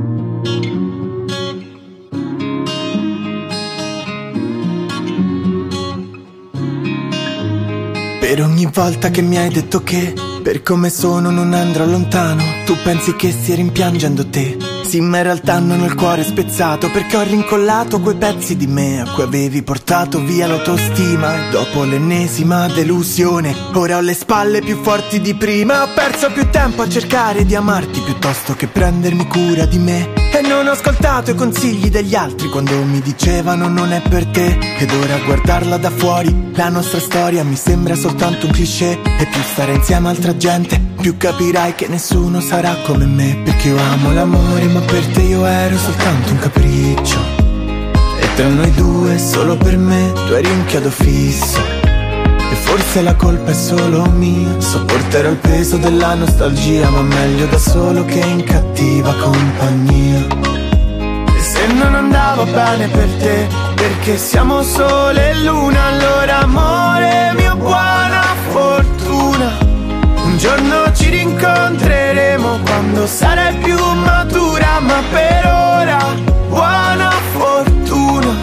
Per ogni volta che mi hai detto che per come sono non andrò lontano, tu pensi che stia rimpiangendo te. Sì, ma in realtà non ho il cuore spezzato, perché ho rincollato quei pezzi di me a cui avevi portato via l'autostima. E dopo l'ennesima delusione, ora ho le spalle più forti di prima. Ho perso più tempo a cercare di amarti piuttosto che prendermi cura di me. E non ho ascoltato i consigli degli altri quando mi dicevano non è per te. Ed ora a guardarla da fuori, la nostra storia mi sembra soltanto un cliché. E più stare insieme a altra gente, più capirai che nessuno sarà come me. Perché io amo l'amore, ma per te io ero soltanto un capriccio. E tra noi due, solo per me, tu eri un chiodo fisso. E forse la colpa è solo mia, sopporterò il peso della nostalgia, ma meglio da solo che in cattiva compagnia. E se non andava bene per te, perché siamo sole e luna, allora amore mio, buona fortuna. Un giorno ci rincontreremo quando sarai più matura, ma per ora buona fortuna.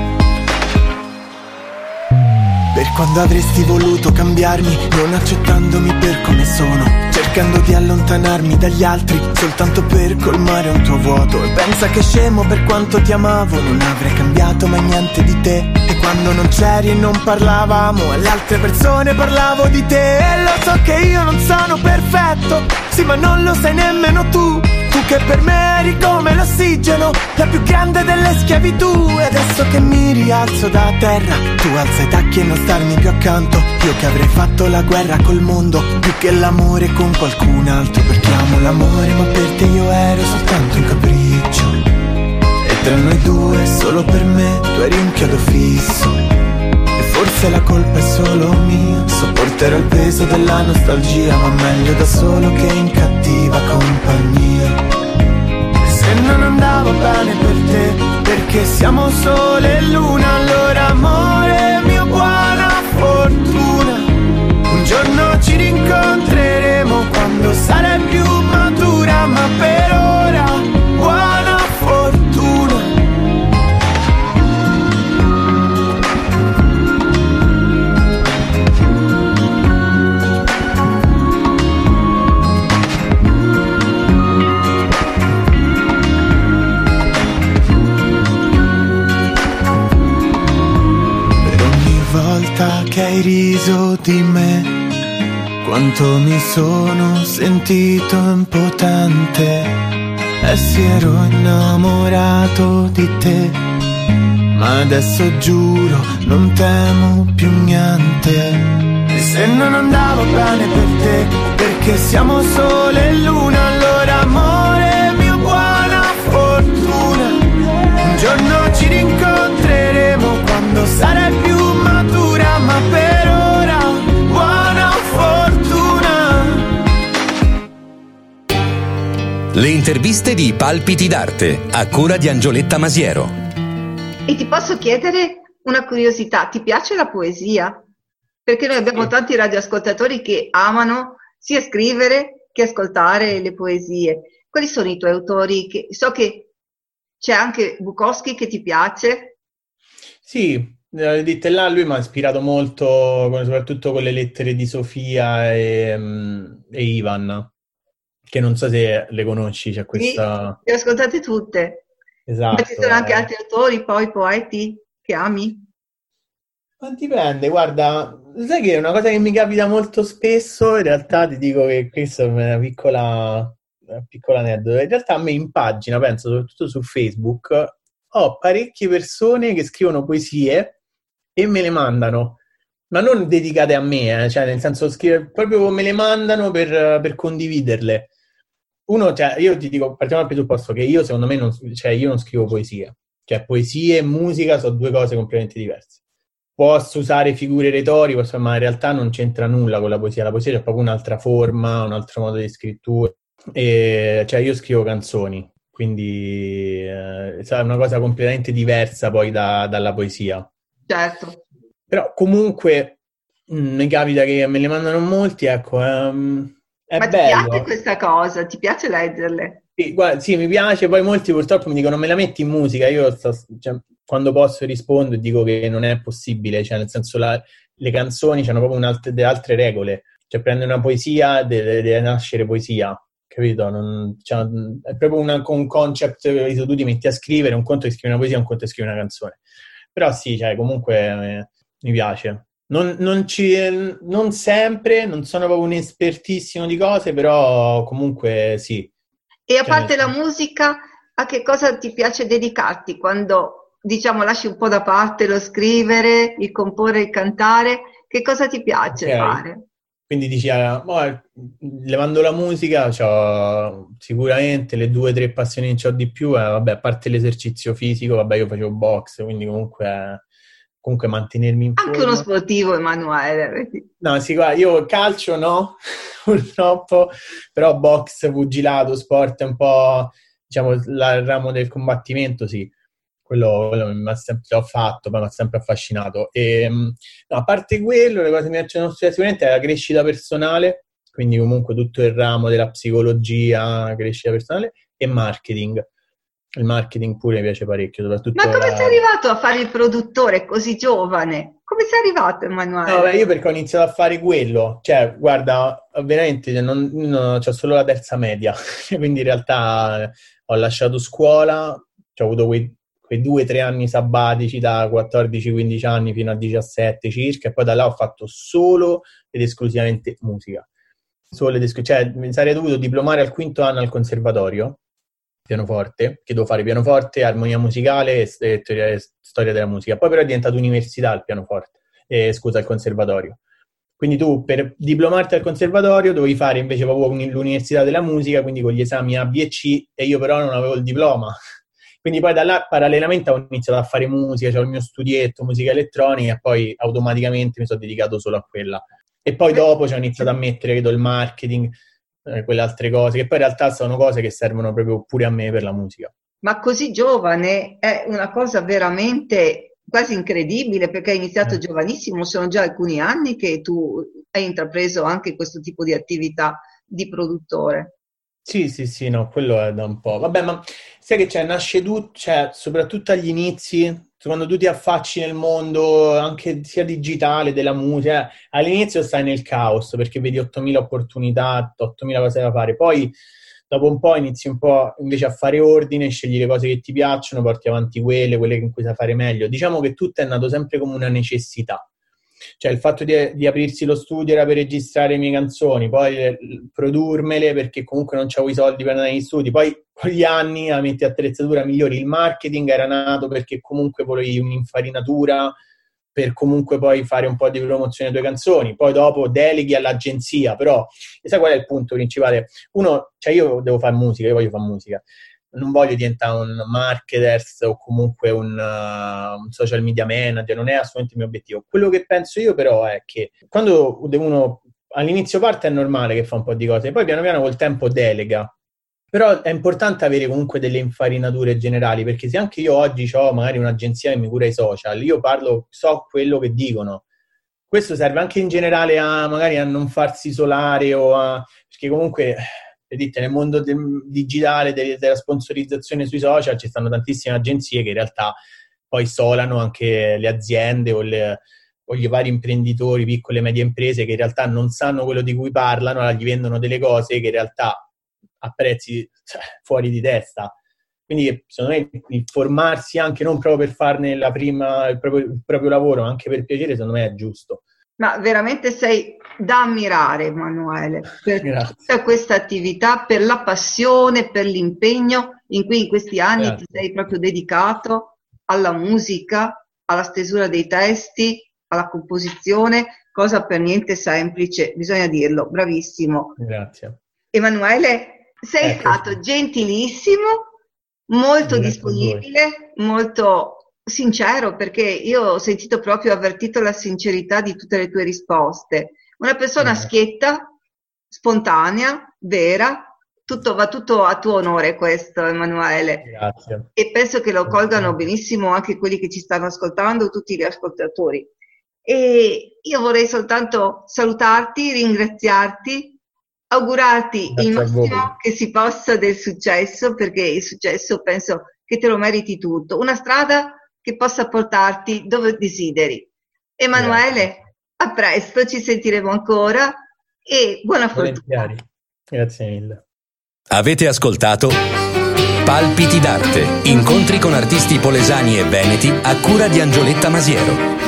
Per quando avresti voluto cambiarmi, non accettandomi per come sono, cercando di allontanarmi dagli altri soltanto per colmare un tuo vuoto. E pensa che scemo, per quanto ti amavo non avrei cambiato mai niente di te. E quando non c'eri e non parlavamo, alle altre persone parlavo di te. E lo so che io non sono perfetto, sì, ma non lo sei nemmeno tu. Tu che per me eri come l'ossigeno, la più grande delle schiavitù. E adesso che mi rialzo da terra, tu alza i tacchi e non starmi più accanto. Io che avrei fatto la guerra col mondo più che l'amore con qualcun altro. Perché amo l'amore, ma per te io ero soltanto un capriccio. E tra noi due, solo per me, tu eri un chiodo fisso. E forse la colpa è solo mia, sopporterò il peso della nostalgia, ma meglio da solo che in cattiva compagnia. E se non andava bene per te, perché siamo sole e luna, allora amore mio, buona fortuna. Un giorno ci rincontreremo quando sarai più matura, ma per ora buona fortuna. Per ogni volta che hai riso di me, quanto mi sono sentito impotente, e si ero innamorato di te, ma adesso giuro non temo più niente. E se non andavo bene per te, perché siamo sole e luna, allora amore mio, buona fortuna. Un giorno ci rincontreremo quando sarai più matura, ma per ora buona fortuna. Le interviste di Palpiti d'Arte, a cura di Angioletta Masiero. E ti posso chiedere una curiosità, ti piace la poesia? Perché noi abbiamo tanti radioascoltatori che amano sia scrivere che ascoltare le poesie. Quali sono i tuoi autori? Che, so che c'è anche Bukowski che ti piace. Sì, le dite là, lui mi ha ispirato molto, soprattutto con le lettere di Sofia e, e Ivan, che non so se le conosci, c'è questa... Sì, le ho ascoltate tutte. Esatto. Ma ci sono anche altri autori, poi poeti che ami? Ma dipende, guarda, sai che è una cosa che mi capita molto spesso, in realtà ti dico che questa è una piccola, una piccola aneddoto. In realtà a me in pagina, penso soprattutto su Facebook, ho parecchie persone che scrivono poesie e me le mandano, ma non dedicate a me, eh, cioè nel senso scrive, proprio me le mandano per, per condividerle. Uno, cioè, io ti dico, partiamo dal presupposto che io secondo me non, cioè, io non scrivo poesie, cioè poesie e musica sono due cose completamente diverse. Posso usare figure retoriche, ma in realtà non c'entra nulla con la poesia. La poesia è proprio un'altra forma, un altro modo di scrittura. E, cioè io scrivo canzoni, quindi eh, è una cosa completamente diversa poi da, dalla poesia. Certo. Però comunque mh, mi capita che me le mandano molti, ecco, um, è ma bello. ti piace questa cosa? Ti piace leggerle? Sì, guarda, sì, mi piace, poi molti purtroppo mi dicono me la metti in musica, io sto, cioè, quando posso rispondo e dico che non è possibile, cioè nel senso la, le canzoni hanno proprio un'altre, delle altre regole, cioè prende una poesia, deve, deve nascere poesia, capito? Non, cioè, è proprio una, un concept che tu ti metti a scrivere, un conto che scrivi una poesia, un conto che scrivi una canzone. Però sì, cioè comunque eh, mi piace. Non, non, ci, non sempre, non sono proprio un espertissimo di cose, però comunque sì. E a parte la musica, a che cosa ti piace dedicarti quando, diciamo, lasci un po' da parte lo scrivere, il comporre, il cantare? Che cosa ti piace okay. fare? Quindi dici, ah, oh, levando la musica, c'ho sicuramente le due o tre passioni che ho di più, eh, vabbè, a parte l'esercizio fisico, vabbè, io facevo box, quindi comunque... Eh, comunque mantenermi in forma. Anche uno sportivo, Emanuele. No, sì, guarda, io calcio no, purtroppo, però box, pugilato, sport è un po', diciamo, la, il ramo del combattimento, sì, quello, quello mi ha sempre l'ho fatto, ma mi ha sempre affascinato. E, no, a parte quello, le cose che mi piacciono sicuramente è la crescita personale, quindi comunque tutto il ramo della psicologia, crescita personale e marketing. Il marketing pure mi piace parecchio, soprattutto... Ma come la... sei arrivato a fare il produttore così giovane? Come sei arrivato, Emanuele? No, beh, io perché ho iniziato a fare quello, cioè, guarda, veramente non, non, c'ho solo la terza media, quindi in realtà ho lasciato scuola, ho avuto quei, quei due o tre anni sabbatici da quattordici quindici anni fino a diciassette circa, e poi da là ho fatto solo ed esclusivamente musica. Solo ed esclu- cioè, mi sarei dovuto diplomare al quinto anno al conservatorio, pianoforte, che devo fare pianoforte, armonia musicale e, e, e storia della musica. Poi però è diventato università il pianoforte, eh, scusa, il conservatorio. Quindi tu per diplomarti al conservatorio dovevi fare invece proprio l'università della musica, quindi con gli esami A, B e C, e io però non avevo il diploma. Quindi poi da là parallelamente ho iniziato a fare musica, c'ho il mio studietto, musica elettronica, e poi automaticamente mi sono dedicato solo a quella. E poi dopo ci ho iniziato a mettere, credo, il marketing, Eh, quelle altre cose, che poi in realtà sono cose che servono proprio pure a me per la musica. Ma così giovane è una cosa veramente quasi incredibile, perché hai iniziato eh. giovanissimo, sono già alcuni anni che tu hai intrapreso anche questo tipo di attività di produttore. Sì, sì, sì, no, quello è da un po'. Vabbè, ma sai che c'è, nasce tu, cioè, soprattutto agli inizi, quando tu ti affacci nel mondo anche sia digitale, della musica, all'inizio stai nel caos perché vedi ottomila opportunità, ottomila cose da fare, poi dopo un po' inizi un po' invece a fare ordine, scegli le cose che ti piacciono, porti avanti quelle, quelle in cui sai fare meglio. Diciamo che tutto è nato sempre come una necessità. cioè il fatto di, di aprirsi lo studio era per registrare le mie canzoni, poi eh, produrmele perché comunque non c'avevo i soldi per andare negli studi, poi con gli anni la metti attrezzatura migliori, il marketing era nato perché comunque volevi un'infarinatura per comunque poi fare un po' di promozione delle tue canzoni, poi dopo deleghi all'agenzia, però sai qual è il punto principale? Uno, cioè io devo fare musica, io voglio fare musica, non voglio diventare un marketers o comunque un, uh, un social media manager, non è assolutamente il mio obiettivo. Quello che penso io però è che quando uno all'inizio parte è normale che fa un po' di cose, poi piano piano col tempo delega, però è importante avere comunque delle infarinature generali, perché se anche io oggi ho magari un'agenzia che mi cura i social, io parlo, so quello che dicono, questo serve anche in generale a magari a non farsi isolare o a, perché comunque vedete, nel mondo del digitale, de, della sponsorizzazione sui social ci stanno tantissime agenzie che in realtà poi isolano anche le aziende o, le, o gli vari imprenditori, piccole e medie imprese che in realtà non sanno quello di cui parlano, allora gli vendono delle cose che in realtà a prezzi cioè, fuori di testa. Quindi secondo me informarsi anche non proprio per farne la prima, il, proprio, il proprio lavoro, anche per piacere, secondo me è giusto. Ma veramente sei da ammirare, Emanuele, per Grazie. Tutta questa attività, per la passione, per l'impegno in cui in questi anni Grazie. Ti sei proprio dedicato alla musica, alla stesura dei testi, alla composizione, cosa per niente semplice, bisogna dirlo, bravissimo. Grazie. Emanuele, sei ecco. stato gentilissimo, molto Grazie disponibile, molto sincero, perché io ho sentito proprio, avvertito la sincerità di tutte le tue risposte. Una persona Grazie. Schietta, spontanea, vera, tutto, va tutto a tuo onore questo, Emanuele. Grazie. E penso che lo colgano benissimo anche quelli che ci stanno ascoltando, tutti gli ascoltatori. E io vorrei soltanto salutarti, ringraziarti, augurarti Grazie il massimo che si possa del successo, perché il successo penso che te lo meriti tutto. Una strada che possa portarti dove desideri. Emanuele, Grazie. A presto, ci sentiremo ancora e buona fortuna. Grazie mille. Avete ascoltato Palpiti d'arte, incontri con artisti polesani e veneti a cura di Angioletta Masiero.